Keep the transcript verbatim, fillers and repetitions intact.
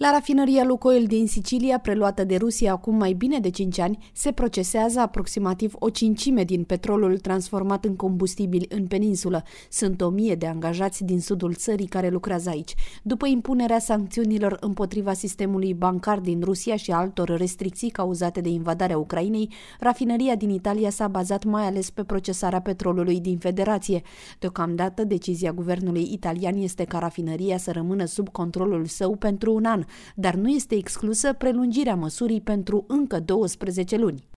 La rafinăria Lukoil din Sicilia, preluată de Rusia acum mai bine de cinci ani, se procesează aproximativ o cincime din petrolul transformat în combustibil în peninsulă. Sunt o mie de angajați din sudul țării care lucrează aici. După impunerea sancțiunilor împotriva sistemului bancar din Rusia și altor restricții cauzate de invadarea Ucrainei, rafinăria din Italia s-a bazat mai ales pe procesarea petrolului din Federație. Deocamdată, decizia guvernului italian este ca rafinăria să rămână sub controlul său pentru un an, dar nu este exclusă prelungirea măsurii pentru încă douăsprezece luni.